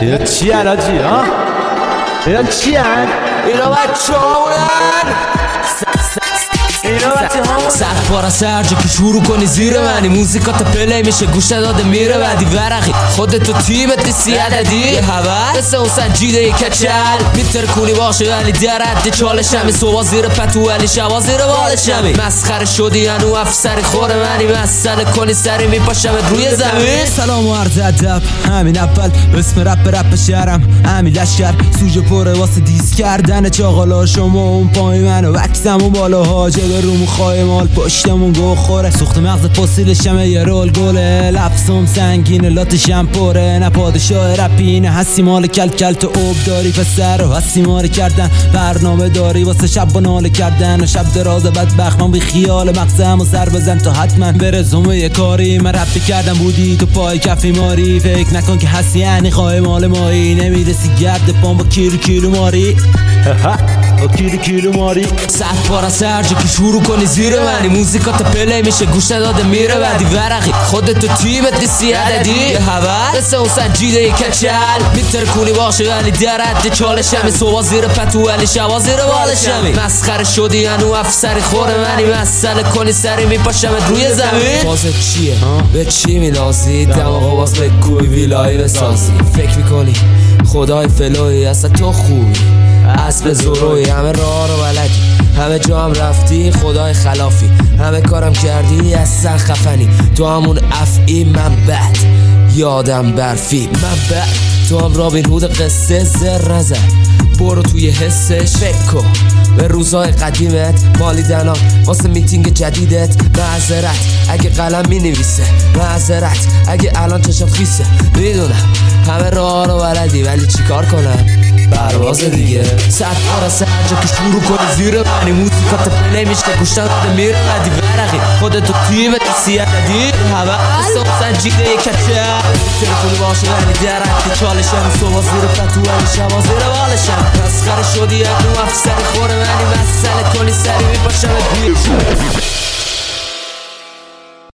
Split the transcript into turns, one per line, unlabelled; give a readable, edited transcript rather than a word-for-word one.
اینا چی علاجی ها؟ اینا چی هن؟
اینا بچه هامونن سرپار از سرجا که شروع کنی زیر منی موزیکات پلی میشه گوش داده میره بعدی ورقی خودتو تیمت نیستی عددی یه حبر مثل اون سنجیده یه کچل میتر کونی باشه ولی در حد چالشمی صبح زیر پتو ولی شبا زیر بالشمی مسخره شدی هنو افسری خوره منی مسئله کنی سری میپاشمت روی زمین
سلام و عرض ادب همین اول اسم رپ شهرم همین لشکر سوژه پره واسه دیس کردن چاقالا شما اون پای منو وکسم اون بالاها جلو رومو خواهی مال پشتمون گو خوره سوخت مغز فسیلشمه یه رول گله لفظم سنگینه لاتشم پره نه پادشاه رپینه هستی مال کل تو اوب داری پسر و هستی ماره کردن برنامه داری واسه شب و ناله کردن و شب دراز بدبخت من بی خیال مغزم و سر بزن تا حتما برزومه یه کاری من رپ کردم بودی تو پای کفی ماری فکر نکن که هستی یعنی خواهی مال مایی نمیرسی گرد پام با کیلو ماری با کیلو ماری
سرپار از سرجا که شروع کنی زیر منی موزیکات پلی میشه گوش داده میره بعدی ورقی خودتو تیمت نیستی عددی یه حبر مثل اون سنجیده یه کچل میتر کونی باشه ولی در حد چالشمی صبح زیر پتو ولی شبا زیر بالشمی مسخره شدی هنو افسری خوره منی مسئله کنی سری میپاشمت روی زمین بازت چیه؟ به چی میلازی؟ دماغو باز بکوی ویلایی بسازی فکر میکنی خدای فلوی اصلا تو خوبی اسب زوروی همه راه رو بلدی همه جا هم رفتی خدای خلافی همه کارم کردی اصلا خفنی تو همون افعی من بد یادم برفی من بد تو هم رابین هود قصه زر نزن برو توی حسش فکر کن به روزای قدیمت مالیدنا واسه میتینگ جدیدت معذرت اگه قلم مینویسه معذرت اگه الان چشم خیسه میدونم همه راه رو بلدی ولی چیکار کنم پرواز دیگه سرپار از سرجا که شروع کنی زیر منی موزیکات پلی میشه گوش داده میره بعدی ورقی خودتو تیمت نیستی عددی حبر مثل سنجیده یه کچل تلفونی باشه ولی در حد چالشم صبح زیر پتو ولی شبا زیر بالشم